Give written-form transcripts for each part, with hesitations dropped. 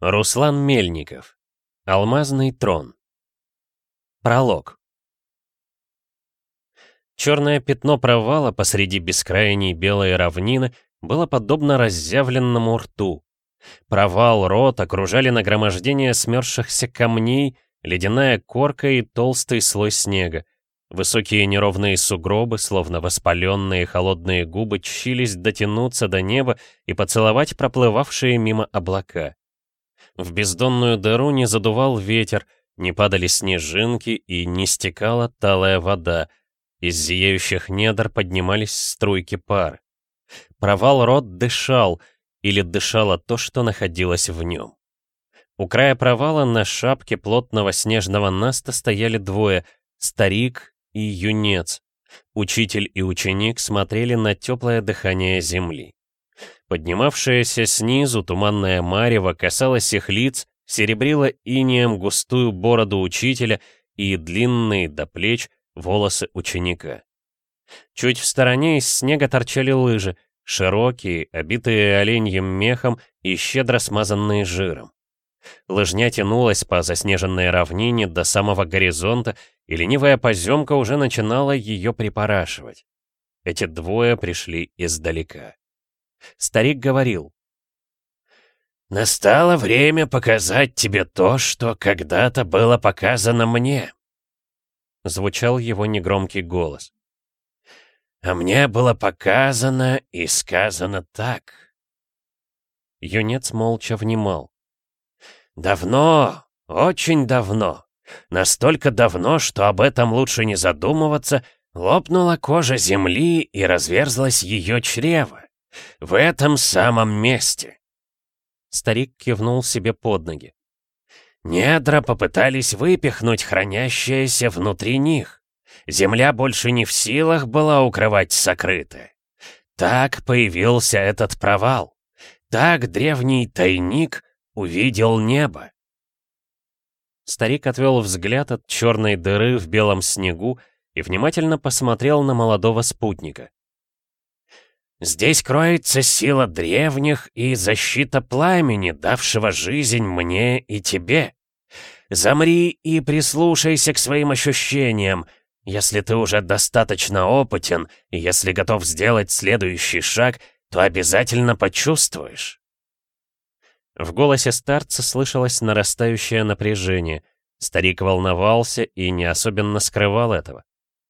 Руслан Мельников. Алмазный трон. Пролог. Черное пятно провала посреди бескрайней белой равнины было подобно разъявленному рту. Провал, рот окружали нагромождение смерзшихся камней, ледяная корка и толстый слой снега. Высокие неровные сугробы, словно воспаленные холодные губы, чщились дотянуться до неба и поцеловать проплывавшие мимо облака. В бездонную дыру не задувал ветер, не падали снежинки и не стекала талая вода. Из зияющих недр поднимались струйки пара. Провал рот дышал, или дышало то, что находилось в нем. У края провала на шапке плотного снежного наста стояли двое — старик и юнец. Учитель и ученик смотрели на теплое дыхание земли. Поднимавшаяся снизу туманная марево касалась их лиц, серебрила инеем густую бороду учителя и длинные до плеч волосы ученика. Чуть в стороне из снега торчали лыжи, широкие, обитые оленьим мехом и щедро смазанные жиром. Лыжня тянулась по заснеженной равнине до самого горизонта, и ленивая поземка уже начинала ее припорашивать. Эти двое пришли издалека. Старик говорил: «Настало время показать тебе то, что когда-то было показано мне», — звучал его негромкий голос. «А мне было показано и сказано так». Юнец молча внимал. «Давно, очень давно, настолько давно, что об этом лучше не задумываться, лопнула кожа земли и разверзлось ее чрево. В этом самом месте». Старик кивнул себе под ноги. «Недра попытались выпихнуть хранящееся внутри них. Земля больше не в силах была укрывать сокрытое. Так появился этот провал. Так древний тайник увидел небо». Старик отвел взгляд от черной дыры в белом снегу и внимательно посмотрел на молодого спутника. «Здесь кроется сила древних и защита пламени, давшего жизнь мне и тебе. Замри и прислушайся к своим ощущениям. Если ты уже достаточно опытен, и если готов сделать следующий шаг, то обязательно почувствуешь». В голосе старца слышалось нарастающее напряжение. Старик волновался и не особенно скрывал этого.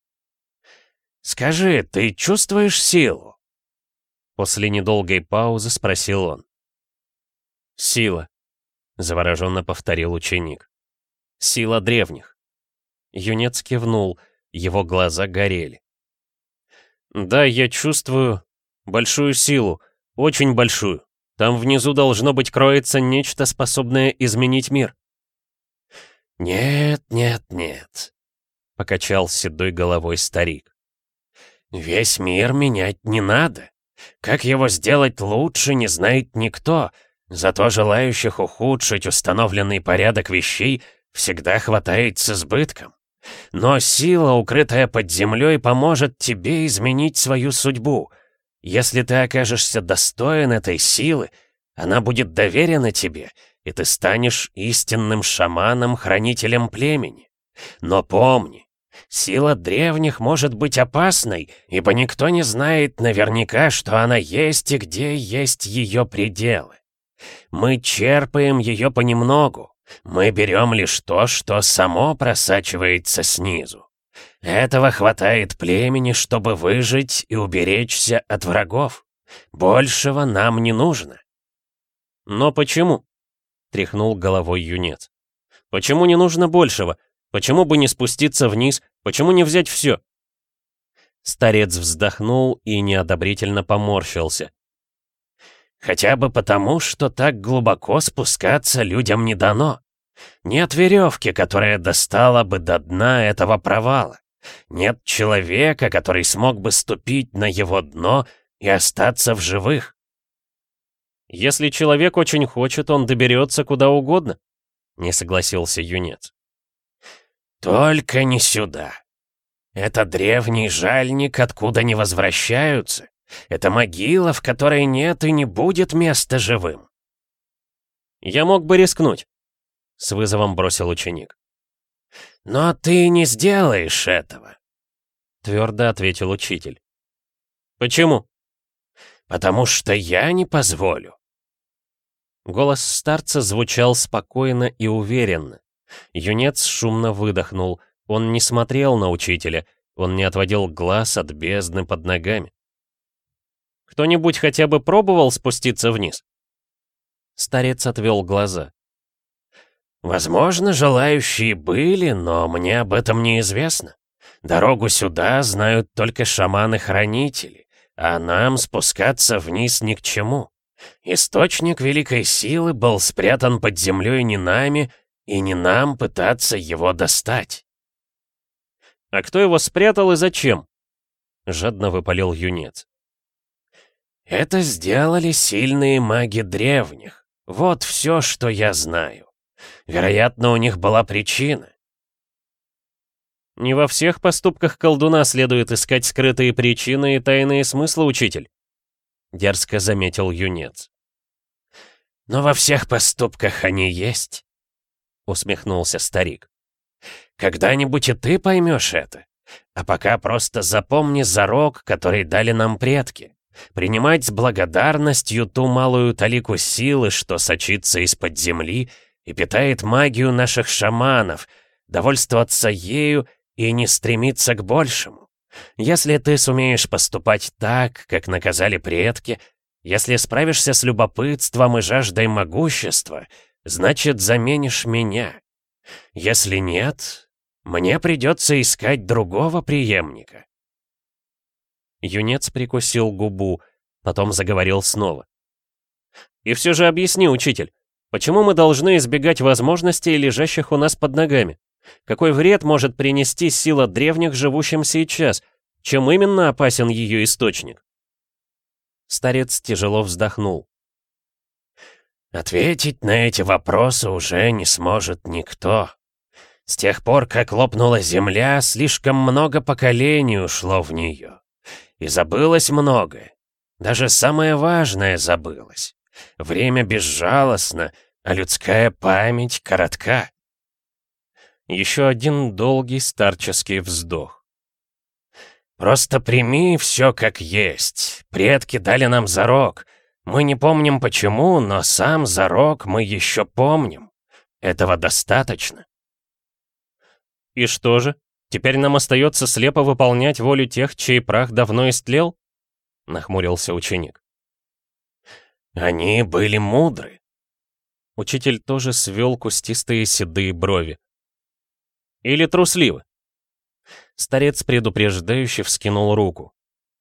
«Скажи, ты чувствуешь силу?» После недолгой паузы спросил он. «Сила», — завороженно повторил ученик. «Сила древних». Юнец кивнул, его глаза горели. «Да, я чувствую большую силу, очень большую. Там внизу должно быть кроется нечто, способное изменить мир». «Нет, нет, нет», — покачал седой головой старик. «Весь мир менять не надо. Как его сделать лучше, не знает никто, зато желающих ухудшить установленный порядок вещей всегда хватает с избытком. Но сила, укрытая под землей, поможет тебе изменить свою судьбу. Если ты окажешься достоин этой силы, она будет доверена тебе, и ты станешь истинным шаманом, хранителем племени. Но помни, сила древних может быть опасной, ибо никто не знает наверняка, что она есть и где есть ее пределы. Мы черпаем ее понемногу. Мы берем лишь то, что само просачивается снизу. Этого хватает племени, чтобы выжить и уберечься от врагов. Большего нам не нужно». «Но почему?» — тряхнул головой юнец. «Почему не нужно большего? Почему бы не спуститься вниз? Почему не взять все?» Старец вздохнул и неодобрительно поморщился. «Хотя бы потому, что так глубоко спускаться людям не дано. Нет веревки, которая достала бы до дна этого провала. Нет человека, который смог бы ступить на его дно и остаться в живых». «Если человек очень хочет, он доберется куда угодно», — не согласился юнец. «Только не сюда. Это древний жальник, откуда не возвращаются. Это могила, в которой нет и не будет места живым». Я мог бы рискнуть», — с вызовом бросил ученик. «Но ты не сделаешь этого», — твердо ответил учитель. «Почему?» «Потому что я не позволю». Голос старца звучал спокойно и уверенно. Юнец шумно выдохнул. Он не смотрел на учителя, он не отводил глаз от бездны под ногами. «Кто-нибудь хотя бы пробовал спуститься вниз?» Старец отвел глаза. «Возможно, желающие были, но мне об этом неизвестно. Дорогу сюда знают только шаманы-хранители, а нам спускаться вниз ни к чему. Источник великой силы был спрятан под землей не нами, и не нам пытаться его достать». «А кто его спрятал и зачем?» — жадно выпалил юнец. «Это сделали сильные маги древних. Вот все, что я знаю. Вероятно, у них была причина». «Не во всех поступках колдуна следует искать скрытые причины и тайные смыслы, учитель», — дерзко заметил юнец. «Но во всех поступках они есть», — усмехнулся старик. «Когда-нибудь и ты поймешь это. А пока просто запомни зарок, который дали нам предки. Принимать с благодарностью ту малую талику силы, что сочится из-под земли и питает магию наших шаманов, довольствоваться ею и не стремиться к большему. Если ты сумеешь поступать так, как наказали предки, если справишься с любопытством и жаждой могущества, значит, заменишь меня. Если нет, мне придется искать другого преемника». Юнец прикусил губу, потом заговорил снова. «И все же объясни, учитель, почему мы должны избегать возможностей, лежащих у нас под ногами? Какой вред может принести сила древних, живущим сейчас? Чем именно опасен ее источник?» Старец тяжело вздохнул. «Ответить на эти вопросы уже не сможет никто. С тех пор, как лопнула земля, слишком много поколений ушло в нее. И забылось многое. Даже самое важное забылось. Время безжалостно, а людская память коротка». Еще один долгий старческий вздох. «Просто прими все как есть. Предки дали нам зарок. Мы не помним почему, но сам зарок мы еще помним. Этого достаточно». «И что же? Теперь нам остается слепо выполнять волю тех, чей прах давно истлел?» — нахмурился ученик. «Они были мудры». Учитель тоже свел кустистые седые брови. «Или трусливы?» Старец предупреждающе вскинул руку.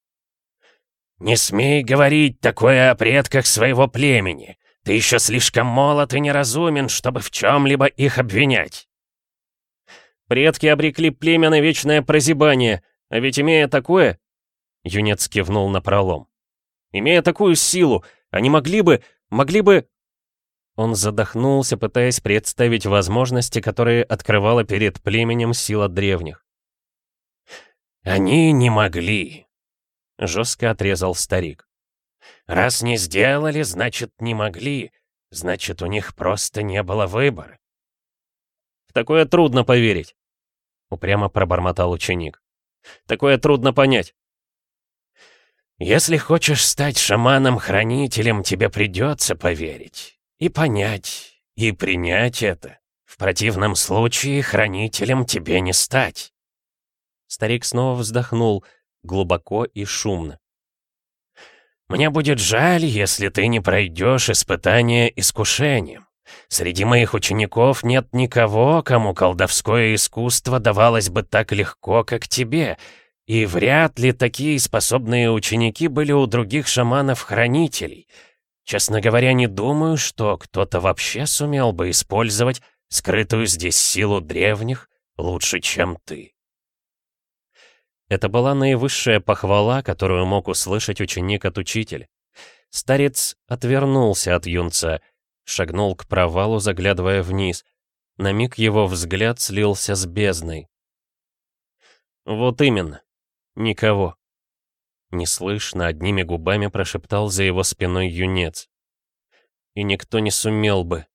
«Не смей говорить такое о предках своего племени. Ты еще слишком молод и неразумен, чтобы в чем-либо их обвинять». «Предки обрекли племя на вечное прозябание, а ведь имея такое...» Юнец кивнул напролом. «Имея такую силу, они могли бы... Он задохнулся, пытаясь представить возможности, которые открывала перед племенем сила древних. «Они не могли», — жестко отрезал старик. «Раз не сделали, значит, не могли. Значит, у них просто не было выбора». «В такое трудно поверить», — упрямо пробормотал ученик. «Такое трудно понять». «Если хочешь стать шаманом-хранителем, тебе придется поверить. И понять, и принять это. В противном случае хранителем тебе не стать». Старик снова вздохнул, глубоко и шумно. «Мне будет жаль, если ты не пройдешь испытание искушением. Среди моих учеников нет никого, кому колдовское искусство давалось бы так легко, как тебе, и вряд ли такие способные ученики были у других шаманов-хранителей. Честно говоря, не думаю, что кто-то вообще сумел бы использовать скрытую здесь силу древних лучше, чем ты». Это была наивысшая похвала, которую мог услышать ученик от учителя. Старец отвернулся от юнца, шагнул к провалу, заглядывая вниз. На миг его взгляд слился с бездной. «Вот именно. Никого». Неслышно, одними губами прошептал за его спиной юнец. «И никто не сумел бы